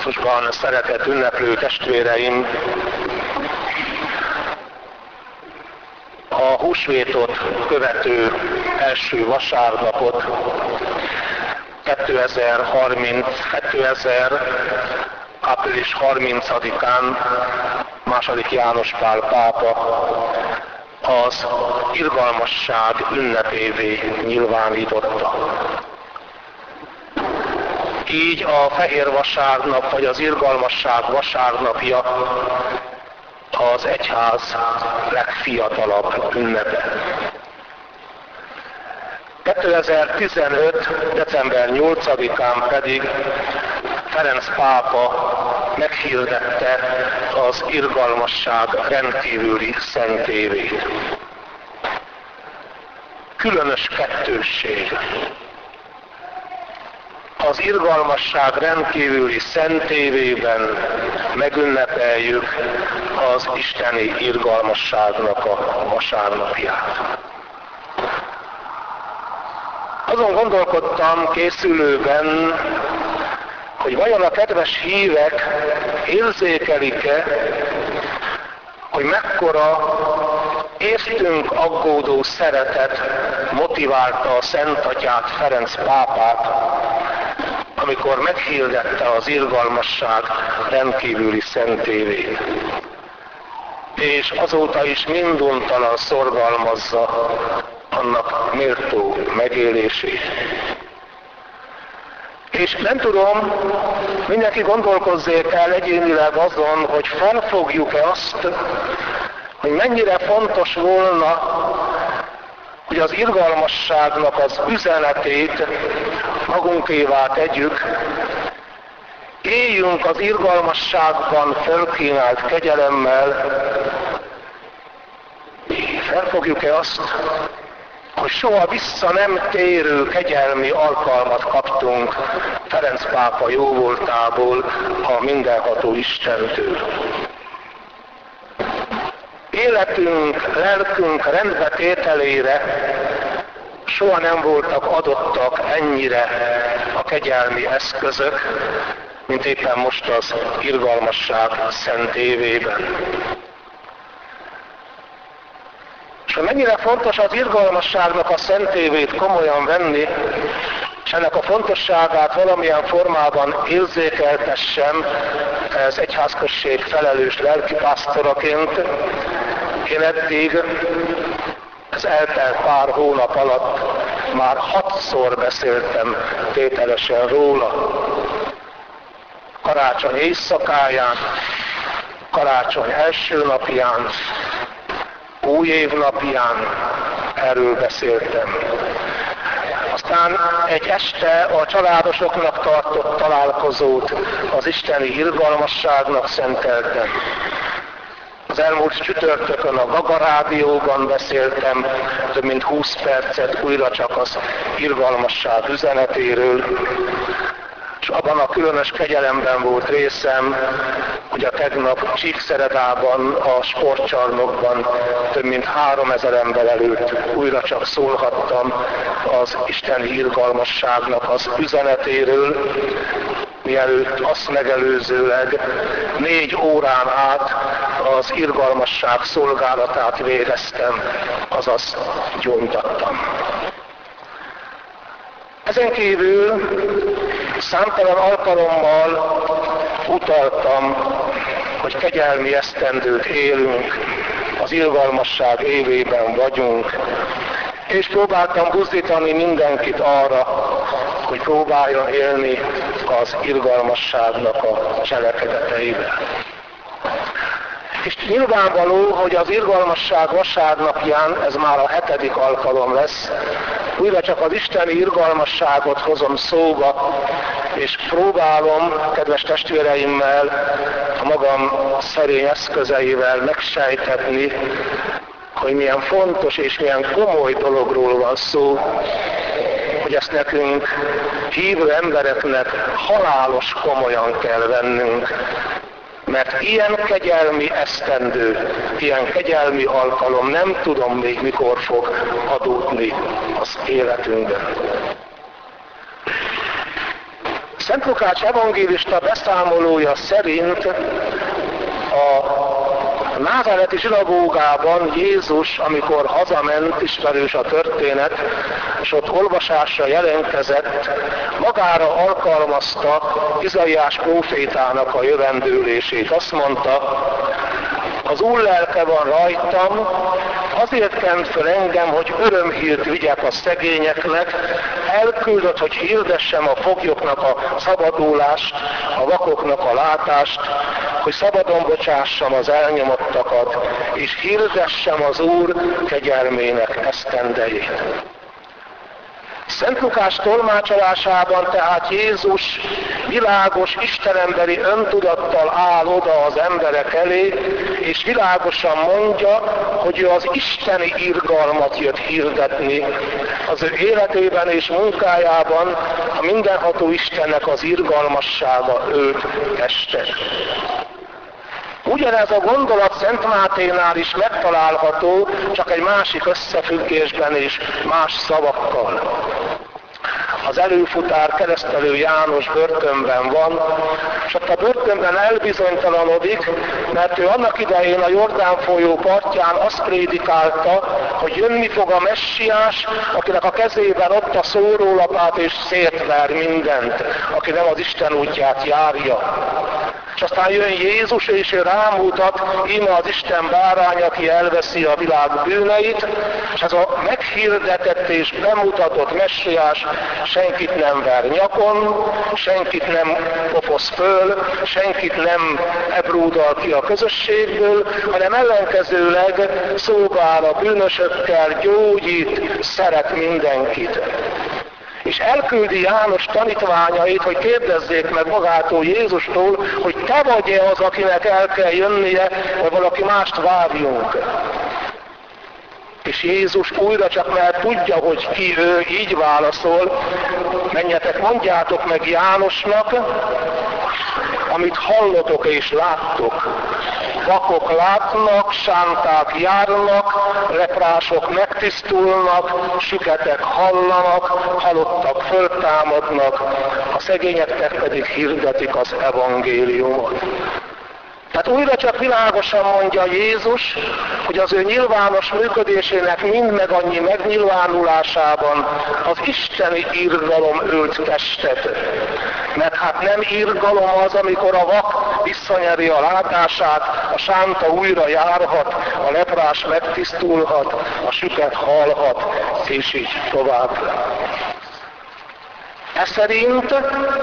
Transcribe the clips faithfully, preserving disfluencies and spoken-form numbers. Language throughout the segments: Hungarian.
Krisztusban szeretett ünneplő testvéreim, a húsvétot követő első vasárnapot kétezer-harminc. április harmincadikán második János Pál pápa az irgalmasság ünnepévé nyilvánította. Így a Fehér Vasárnap, vagy az irgalmasság vasárnapja az egyház legfiatalabb ünnepe. kétezer-tizenöt. december nyolcadikán pedig Ferenc pápa meghirdette az irgalmasság rendkívüli szentévét. Különös kettősség. Az irgalmasság rendkívüli szentévében megünnepeljük az isteni irgalmasságnak a vasárnapját. Azon gondolkodtam készülőben, hogy vajon a kedves hívek érzékelik-e, hogy mekkora értünk aggódó szeretet motiválta a Szent Atyát, Ferenc pápát, amikor meghirdette az irgalmasság rendkívüli szentévét. És azóta is minduntalan szorgalmazza annak méltó megélését. És nem tudom, mindenki gondolkozzék el egyénileg azon, hogy felfogjuk-e azt, hogy mennyire fontos volna, hogy az irgalmasságnak az üzenetét magunkévá tegyük, éljünk az irgalmasságban fölkínált kegyelemmel, felfogjuk-e azt, hogy soha vissza nem térő kegyelmi alkalmat kaptunk Ferenc pápa jóvoltából, a mindenható Istentől. Életünk, lelkünk rendbetételére soha nem voltak adottak ennyire a kegyelmi eszközök, mint éppen most az irgalmasság szentévében. És hogy mennyire fontos az irgalmasságnak a szentévét komolyan venni, és ennek a fontosságát valamilyen formában érzékeltessem az egyházközség felelős lelkipásztoraként, én eddig az eltelt pár hónap alatt már hatszor beszéltem tételesen róla. Karácsony éjszakáján, karácsony első napján, új év napján erről beszéltem. Aztán egy este a családosoknak tartott találkozót az isteni irgalmasságnak szenteltem. Az elmúlt csütörtökön a Gaga Rádióban beszéltem több mint húsz percet újra csak az irgalmasság üzenetéről, és abban a különös kegyelemben volt részem, hogy a tegnap Csíkszeredában, a sportcsarnokban több mint háromezer ember előtt újra csak szólhattam az isteni irgalmasságnak az üzenetéről, mielőtt azt megelőzőleg négy órán át az irgalmasság szolgálatát végeztem, azaz gyógytattam. Ezen kívül számtalan alkalommal utaltam, hogy kegyelmi esztendőt élünk, az irgalmasság évében vagyunk, és próbáltam buzdítani mindenkit arra, hogy próbáljon élni az irgalmasságnak a cselekedeteivel. És nyilvánvaló, hogy az irgalmasság vasárnapján, ez már a hetedik alkalom lesz, újra csak az isteni irgalmasságot hozom szóba, és próbálom, kedves testvéreimmel, a magam szerény eszközeivel megsejtetni, hogy milyen fontos és milyen komoly dologról van szó, hogy ezt nekünk, hívő embereknek halálos komolyan kell vennünk, mert ilyen kegyelmi esztendő, ilyen kegyelmi alkalom nem tudom még mikor fog adódni az életünkben. Szent Lukács evangélista beszámolója szerint a názáreti zsinagógában Jézus, amikor hazament, ismerős a történet, és ott olvasásra jelentkezett, magára alkalmazta Izaiás prófétának a jövendőlését. Azt mondta, az Úr lelke van rajtam, azért kent föl engem, hogy örömhírt vigyek a szegényeknek, elküldött, hogy hirdessem a foglyoknak a szabadulást, a vakoknak a látást, hogy szabadon bocsássam az elnyomottakat, és hirdessem az Úr kegyelmének esztendejét. Szent Lukás tolmácsolásában tehát Jézus világos, istenemberi öntudattal áll oda az emberek elé, és világosan mondja, hogy ő az isteni irgalmat jött hirdetni. Az ő életében és munkájában a mindenható Istennek az irgalmassága ölt testet. Ugyanez a gondolat Szent Máténál is megtalálható, csak egy másik összefüggésben és más szavakkal. Az előfutár keresztelő János börtönben van, és ott a börtönben elbizonytalanodik, mert ő annak idején a Jordán folyó partján azt prédikálta, hogy jönni fog a messiás, akinek a kezében ott a szórólapát és szétver mindent, aki nem az Isten útját járja. És aztán jön Jézus, és ő rámutat, íme az Isten bárány, aki elveszi a világ bűneit, és ez a meghirdetett és bemutatott messiás senkit nem ver nyakon, senkit nem pofoz föl, senkit nem ebrúdal ki a közösségből, hanem ellenkezőleg szolgál a bűnösökkel, gyógyít, szeret mindenkit. És elküldi János tanítványait, hogy kérdezzék meg magától Jézustól, hogy te vagy-e az, akinek el kell jönnie, vagy valaki mást várjunk. És Jézus újra csak mert tudja, hogy ki ő, így válaszol, menjetek, mondjátok meg Jánosnak, amit hallotok és láttok. Vakok látnak, sánták járnak, leprások megtisztulnak, süketek hallanak, halottak föltámadnak, a szegényeknek pedig hirdetik az evangéliumot. Tehát újra csak világosan mondja Jézus, hogy az ő nyilvános működésének mind meg annyi megnyilvánulásában az isteni irgalom ölt testet. Mert hát nem irgalom az, amikor a vak visszanyeri a látását, a sánta újra járhat, a leprás megtisztulhat, a süket halhat, és így tovább. Ez szerint,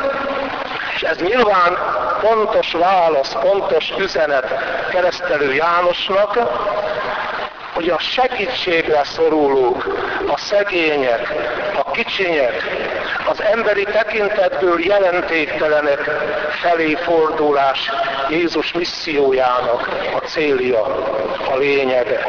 és ez nyilván pontos válasz, pontos üzenet keresztelő Jánosnak, hogy a segítségre szorulók, a szegények, a kicsinyek, az emberi tekintetből jelentéktelenek felé fordulás Jézus missziójának a célja, a lényege.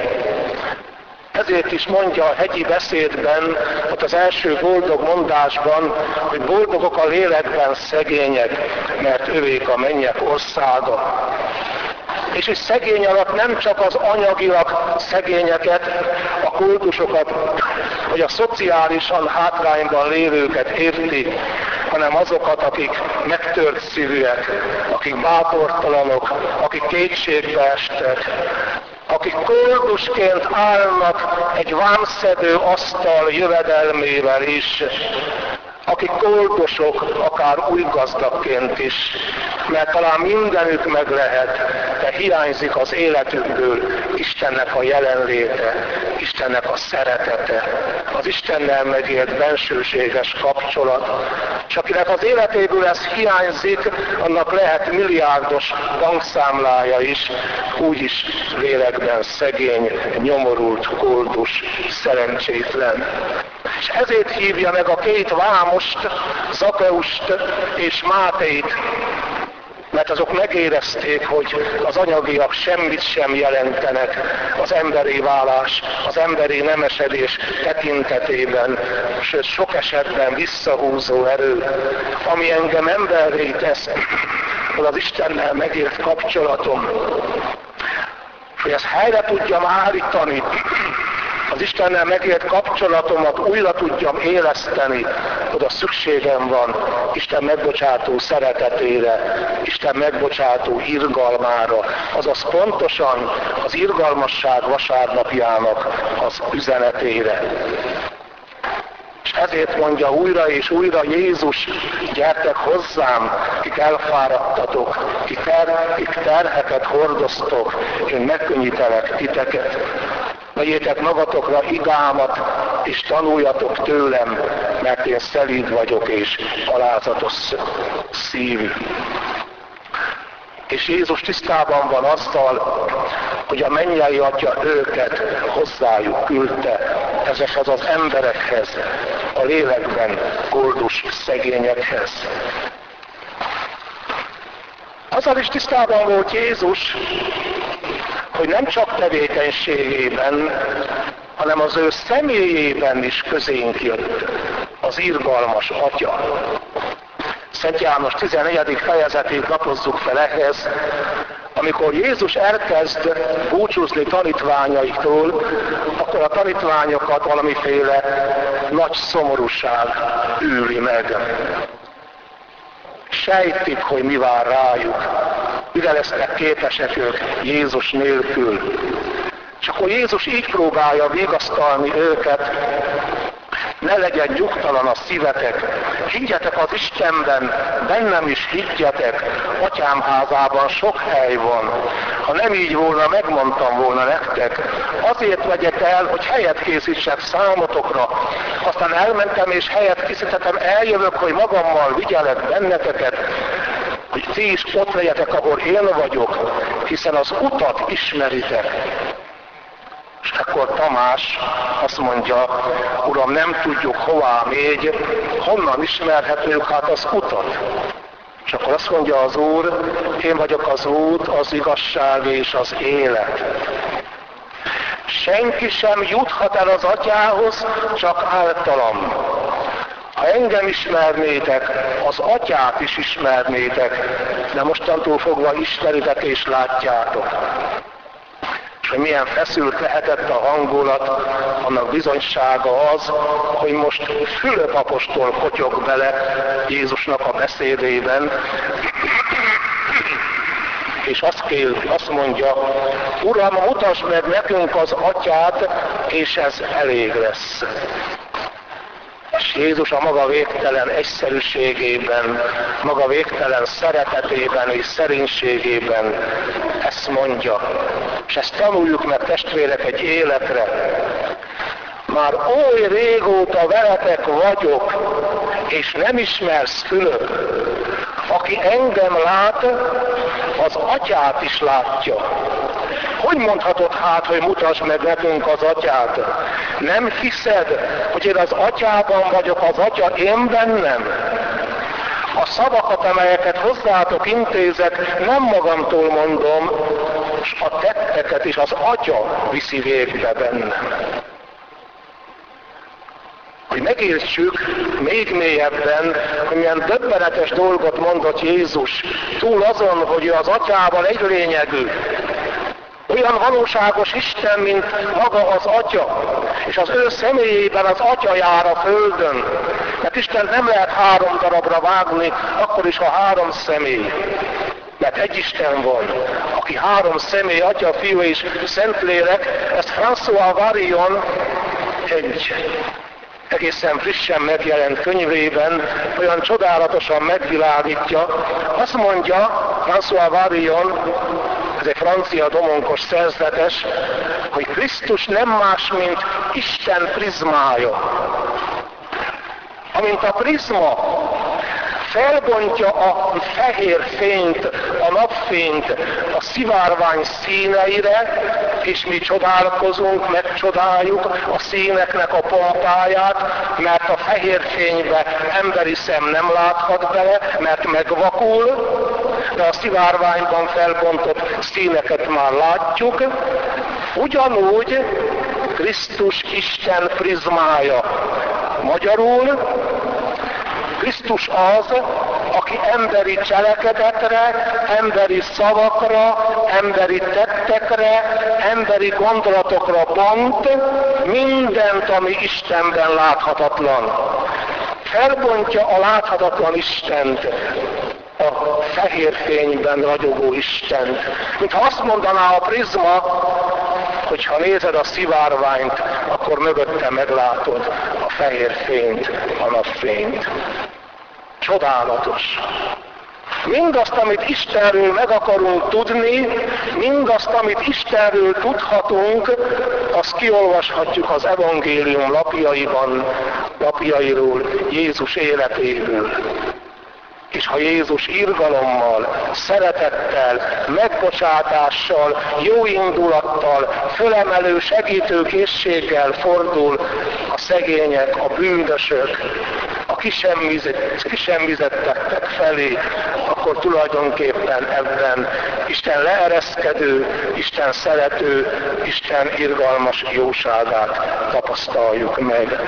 Ezért is mondja a hegyi beszédben, ott az első boldog mondásban, hogy boldogok a lélekben szegények, mert övék a mennyek országa. És hogy szegény alatt nem csak az anyagilag szegényeket, a kultusokat, vagy a szociálisan hátrányban lévőket érti, hanem azokat, akik megtört szívűek, akik bátortalanok, akik kétségbe estek, akik koldusként állnak egy vámszedő asztal jövedelmével is, akik koldosok, akár új gazdagként is, mert talán mindenük meg lehet, de hiányzik az életükből Istennek a jelenléte, Istennek a szeretete, az Istennel megélt bensőséges kapcsolat. És akinek az életéből ez hiányzik, annak lehet milliárdos bankszámlája is, úgyis lélekben szegény, nyomorult, koldus, szerencsétlen. És ezért hívja meg a két vámost, Zakkeust és Mátét, mert azok megérezték, hogy az anyagiak semmit sem jelentenek az emberi válás, az emberi nemesedés tekintetében, sőt sok esetben visszahúzó erő, ami engem emberré tesz, az az Istennel megélt kapcsolatom, hogy ezt helyre tudjam állítani, az Istennel megélt kapcsolatomat újra tudjam éleszteni, oda szükségem van Isten megbocsátó szeretetére, Isten megbocsátó irgalmára, azaz pontosan az irgalmasság vasárnapjának az üzenetére. És ezért mondja újra és újra Jézus, gyertek hozzám, kik elfáradtatok, kik, ter, kik terheket hordoztok, én megkönnyítelek titeket. Vegyétek magatokra igámat, és tanuljatok tőlem, mert én szelíd vagyok, és alázatos szívű. És Jézus tisztában van azzal, hogy a mennyei Atya őket hozzájuk küldte, ezekhez az emberekhez, a lélekben koldus szegényekhez. Azzal is tisztában volt Jézus, hogy nem csak tevékenységében, hanem az ő személyében is közénk jött az irgalmas Atya. Szent János tizennegyedik fejezetét lapozzuk fel ehhez, amikor Jézus elkezd búcsúzni tanítványaiktól, akkor a tanítványokat valamiféle nagy szomorúság űri meg. Sejtik, hogy mi vár rájuk, mire lesznek képesek ők Jézus nélkül. És akkor Jézus így próbálja vigasztalni őket, ne legyen nyugtalan a szívetek, higgyetek az Istenben, bennem is higgyetek, Atyám házában sok hely van. Ha nem így volna, megmondtam volna nektek. Azért megyek el, hogy helyet készítsek számotokra. Aztán elmentem és helyet készítettem, eljövök, hogy magammal vigyelek benneteket, hogy ti is ott legyetek, ahol én vagyok, hiszen az utat ismeritek. És akkor Tamás azt mondja, Uram, nem tudjuk, hová mégy, honnan ismerhetők hát az utat. És akkor azt mondja az Úr, én vagyok az út, az igazság és az élet. Senki sem juthat el az Atyához, csak általam. Ha engem ismernétek, az Atyát is ismernétek, de mostantól fogva ismeritek és látjátok. És hogy milyen feszült lehetett a hangulat, annak bizonysága az, hogy most Fülöp apostol kotyog bele Jézusnak a beszédében, és azt, kér, azt mondja, Uram, mutasd meg nekünk az Atyát, és ez elég lesz. És Jézus a maga végtelen egyszerűségében, maga végtelen szeretetében és szerénységében ezt mondja. És ezt tanuljuk meg, testvérek, egy életre. Már oly régóta veletek vagyok, és nem ismersz Fülöp. Aki engem lát, az Atyát is látja. Hogy mondhatod hát, hogy mutasd meg nekünk az Atyát? Nem hiszed, hogy én az Atyában vagyok, az Atya én bennem? A szavakat, amelyeket hozzátok intézek, nem magamtól mondom, és a tetteket is az Atya viszi végbe bennem. Hogy megértsük még mélyebben, hogy milyen döbbenetes dolgot mondott Jézus, túl azon, hogy ő az Atyával egy lényegű, olyan valóságos Isten, mint maga az Atya, és az ő személyében az Atya jár a földön. Mert Isten nem lehet három darabra vágni, akkor is, ha három személy. Mert egy Isten van, aki három személy, Atya, Fiú és Szentlélek. Ezt François Varillon egy egészen frissen megjelent könyvében olyan csodálatosan megvilágítja. Azt mondja François Varillon, ez egy francia domonkos szerzetes, hogy Krisztus nem más, mint Isten prizmája. Amint a prizma felbontja a fehér fényt, a napfényt a szivárvány színeire, és mi csodálkozunk, megcsodáljuk a színeknek a pompáját, mert a fehér fénybe emberi szem nem láthat bele, mert megvakul, de a szivárványban felbontott színeket már látjuk. Ugyanúgy Krisztus Isten prizmája. Magyarul Krisztus az, aki emberi cselekedetre, emberi szavakra, emberi tettekre, emberi gondolatokra bont mindent, ami Istenben láthatatlan. felbontja a láthatatlan Istent, a fehér fényben ragyogó Istent. Mintha azt mondaná a prizma, hogy ha nézed a szivárványt, akkor mögötte meglátod a fehér fényt, a napfényt. Csodálatos! Mindazt, amit Istenről meg akarunk tudni, mindazt, amit Istenről tudhatunk, azt kiolvashatjuk az evangélium lapjaiban, lapjairól, Jézus életéről. És ha Jézus irgalommal, szeretettel, megbocsátással, jó indulattal, fölemelő segítőkészséggel fordul a szegények, a bűnösök, a kisemmizettek felé, akkor tulajdonképpen ebben Isten leereszkedő, Isten szerető, Isten irgalmas jóságát tapasztaljuk meg.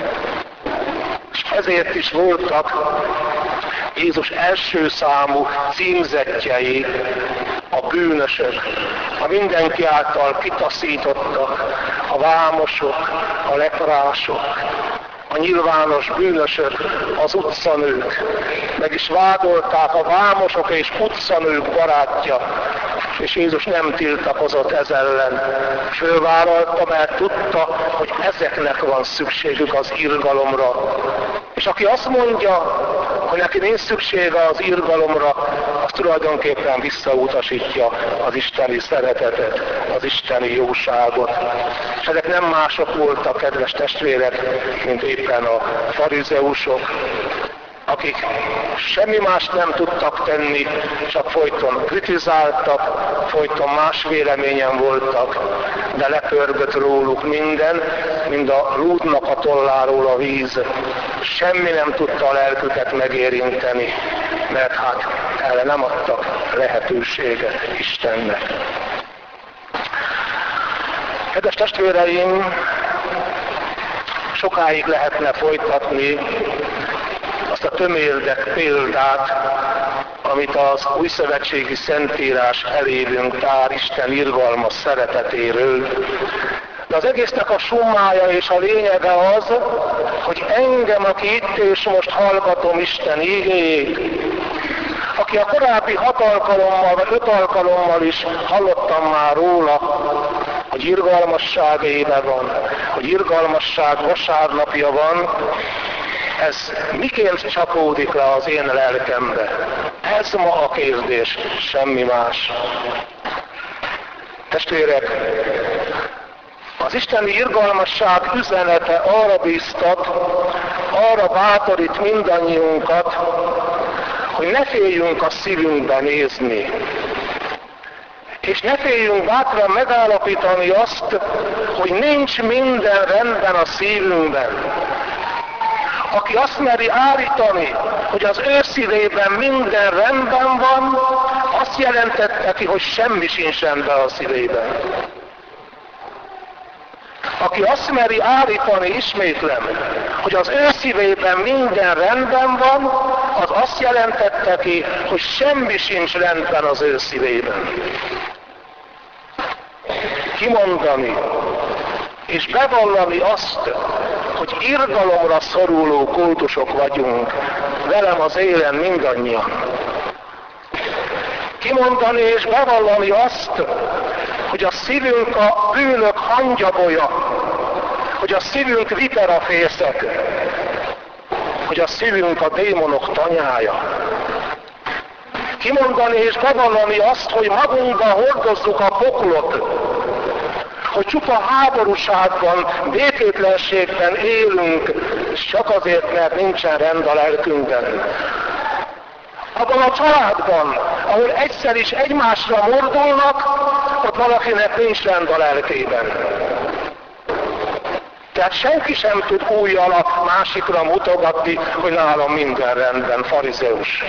És ezért is voltak Jézus első számú címzettjei a bűnösök, a mindenki által kitaszítottak, a vámosok, a leprások, a nyilvános bűnösök, az utcanők. Meg is vádolták a vámosok és utcanők barátja, és Jézus nem tiltakozott ez ellen. Fölvállalta, mert tudta, hogy ezeknek van szükségük az irgalomra. És aki azt mondja, hogy neki nincs szüksége az irgalomra, az tulajdonképpen visszautasítja az isteni szeretetet, az isteni jóságot. És ezek nem mások voltak, kedves testvérek, mint éppen a farizeusok, akik semmi más nem tudtak tenni, csak folyton kritizáltak, folyton más véleményen voltak, de lepörgött róluk minden, mind a lúdnak a tolláról a víz. Semmi nem tudta a lelküket megérinteni, mert hát erre nem adtak lehetőséget Istennek. Kedves testvéreim, sokáig lehetne folytatni azt a tömérdek példát, amit az újszövetségi Szentírás elévünk tár Isten irgalmas szeretetéről. De az egésznek a summája és a lényege az, hogy engem, aki itt és most hallgatom Isten igéjét, aki a korábbi hat alkalommal vagy öt alkalommal is hallottam már róla, hogy irgalmasság éve van, hogy irgalmasság vasárnapja van, ez miként csapódik le az én lelkembe? Ez ma a kérdés, semmi más. Testvérek, az isteni irgalmasság üzenete arra bíztat, arra bátorít mindannyiunkat, hogy ne féljünk a szívünkbe nézni. És ne féljünk bátran megállapítani azt, hogy nincs minden rendben a szívünkben. Aki azt meri állítani, hogy az ő szívében minden rendben van, azt jelentette ki, hogy semmi sincs rendben a szívében. Aki azt meri állítani, ismétlem, hogy az ő szívében minden rendben van, az azt jelentette ki, hogy semmi sincs rendben az ő szívében. Kimondani és bevallani azt, hogy irgalomra szoruló kultusok vagyunk, velem az élen mindannyian. Kimondani és bevallani azt, hogy a szívünk a bűnök hangyabolya, hogy a szívünk viperafészek, hogy a szívünk a démonok tanyája. Kimondani és bevallani azt, hogy magunkban hordozzuk a poklot, hogy csupa háborúságban, békétlenségben élünk, és csak azért, mert nincsen rend a lelkünkben. Abban a családban, ahol egyszer is egymásra mordulnak, ott valakinek nincs rend a lelkében. Tehát senki sem tud újjal a másikra mutogatni, hogy nálam minden rendben, farizeus.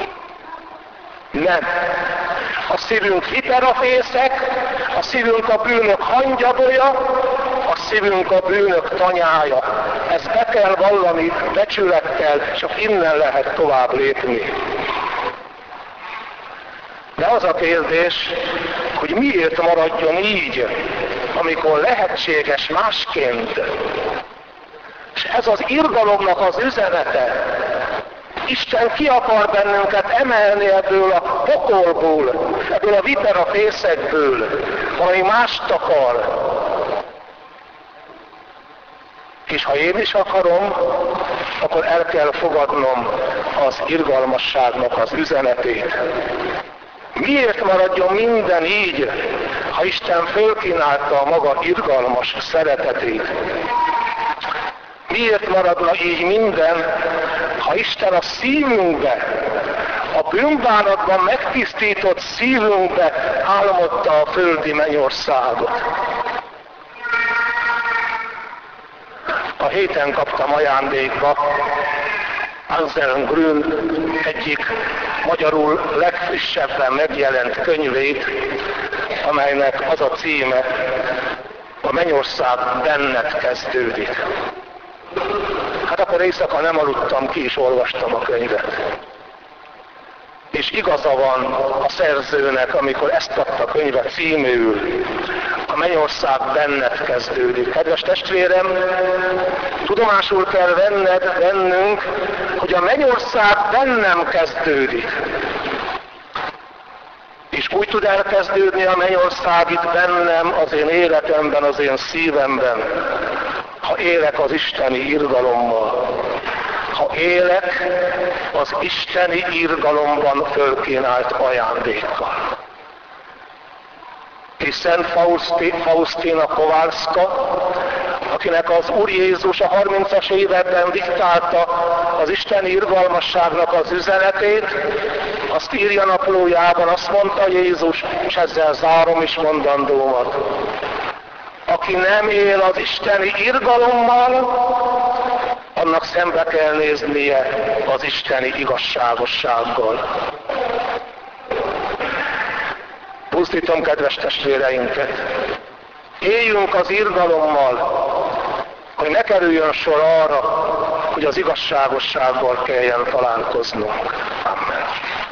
Nem. A szívünk hiperafészek, a szívünk a bűnök hangyabolya, a szívünk a bűnök tanyája. Ezt be kell vallani becsülettel, csak innen lehet tovább lépni. De az a kérdés, hogy miért maradjon így, amikor lehetséges másként. És ez az irgalomnak az üzenete, Isten ki akar bennünket emelni ebből a pokolból, ebből a viperafészekből, valami mást akar. És ha én is akarom, akkor el kell fogadnom az irgalmasságnak az üzenetét. Miért maradjon minden így, ha Isten fölkínálta a maga irgalmas szeretetét? Miért maradna így minden, ha Isten a szívünkbe, a bűnbánatban megtisztított szívünkbe álmodta a földi mennyországot? A héten kaptam ajándékba Anselm Grün egyik magyarul legfrissebben megjelent könyvét, amelynek az a címe, a mennyország benned kezdődik. Hát akkor éjszaka nem aludtam, ki is olvastam a könyvet. És igaza van a szerzőnek, amikor ezt adta a könyvet címül, a mennyország benned kezdődik. Kedves testvérem, tudomásul kell venned, vennünk, hogy a mennyország bennem kezdődik. És úgy tud elkezdődni a mennyország itt bennem, az én életemben, az én szívemben, ha élek az isteni irgalommal. Ha élek az isteni irgalomban fölkínált ajándékkal. És Szent Faustina Kowalska, akinek az Úr Jézus a harmincas években diktálta az isteni irgalmasságnak az üzenetét, azt írja naplójában, azt mondta Jézus, és ezzel zárom is mondandómat. Aki nem él az isteni irgalommal, annak szembe kell néznie az isteni igazságossággal. Pusztítom kedves testvéreinket, éljünk az irgalommal, hogy ne kerüljön sor arra, hogy az igazságossággal kelljen találkoznunk. Amen.